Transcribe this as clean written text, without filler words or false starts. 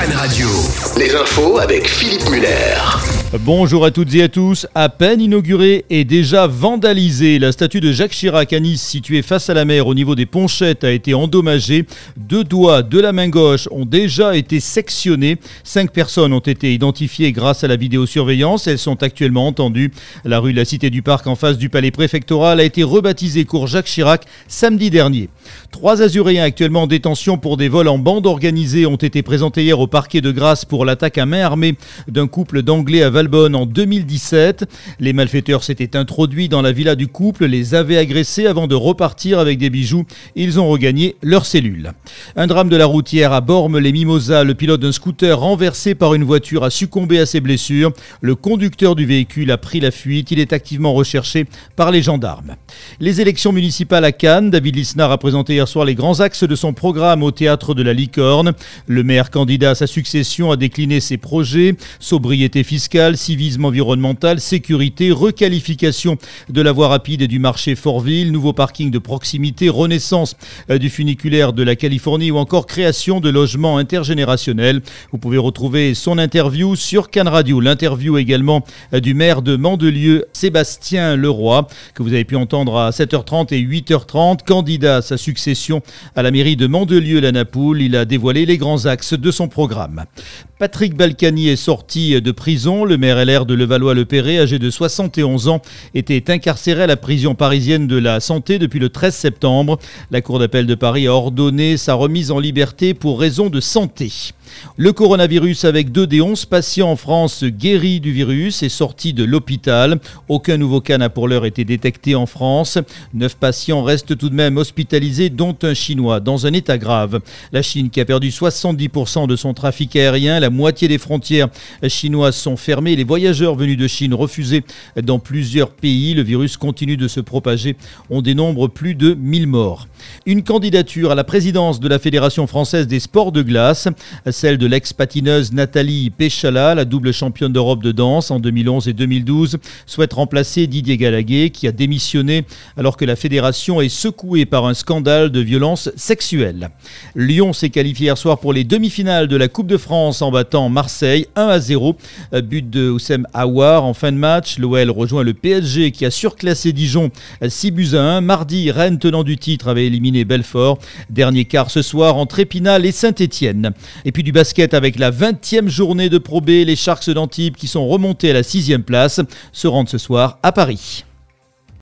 Cannes Radio. Les infos avec Philippe Muller. Bonjour à toutes et à tous. À peine inaugurée et déjà vandalisée, la statue de Jacques Chirac à Nice, située face à la mer au niveau des Ponchettes, a été endommagée. 2 doigts de la main gauche ont déjà été sectionnés. 5 personnes ont été identifiées grâce à la vidéosurveillance. Elles sont actuellement entendues. La rue de la Cité du Parc en face du palais préfectoral a été rebaptisée cours Jacques Chirac samedi dernier. 3 Azuréens actuellement en détention pour des vols en bande organisée ont été présentés hier au parquet de Grasse pour l'attaque à main armée d'un couple d'Anglais à Valbonne en 2017. Les malfaiteurs s'étaient introduits dans la villa du couple, les avaient agressés avant de repartir avec des bijoux. Ils ont regagné leur cellule. Un drame de la routière à Bormes-les-Mimosas. Le pilote d'un scooter renversé par une voiture a succombé à ses blessures. Le conducteur du véhicule a pris la fuite. Il est activement recherché par les gendarmes. Les élections municipales à Cannes. David Lisnard a présenté hier soir les grands axes de son programme au théâtre de la Licorne. Le maire candidat à sa succession a décliné ses projets: sobriété fiscale, civisme environnemental, sécurité, requalification de la voie rapide et du marché Fortville, nouveau parking de proximité, renaissance du funiculaire de la Californie ou encore création de logements intergénérationnels. Vous pouvez retrouver son interview sur Cannes Radio. L'interview également du maire de Mandelieu, Sébastien Leroy, que vous avez pu entendre à 7h30 et 8h30, candidat à sa succession à la mairie de Mandelieu-la-Napoule. Il a dévoilé les grands axes de son programme. Patrick Balkany est sorti de prison. Le maire LR de Levallois-le-Perret, âgé de 71 ans, était incarcéré à la prison parisienne de la Santé depuis le 13 septembre. La Cour d'appel de Paris a ordonné sa remise en liberté pour raison de santé. Le coronavirus, avec 2 des 11 patients en France guéris du virus, est sorti de l'hôpital. Aucun nouveau cas n'a pour l'heure été détecté en France. 9 patients restent tout de même hospitalisés, dont un Chinois dans un état grave. La Chine qui a perdu 70% de son trafic aérien. La moitié des frontières chinoises sont fermées. Les voyageurs venus de Chine refusés dans plusieurs pays. Le virus continue de se propager. On dénombre plus de 1000 morts. Une candidature à la présidence de la Fédération française des sports de glace, celle de l'ex-patineuse Nathalie Péchala, la double championne d'Europe de danse en 2011 et 2012, souhaite remplacer Didier Galaguet, qui a démissionné alors que la fédération est secouée par un scandale de violence sexuelle. Lyon s'est qualifié hier soir pour les demi-finales de la Coupe de France en battant Marseille 1-0. But de Oussem Aouar en fin de match. L'OL rejoint le PSG qui a surclassé Dijon 6-1. Mardi, Rennes, tenant du titre, avait éliminé Belfort. Dernier quart ce soir entre Épinal et Saint-Étienne. Et puis du basket avec la 20e journée de Pro B. Les Sharks d'Antibes, qui sont remontés à la 6e place, se rendent ce soir à Paris.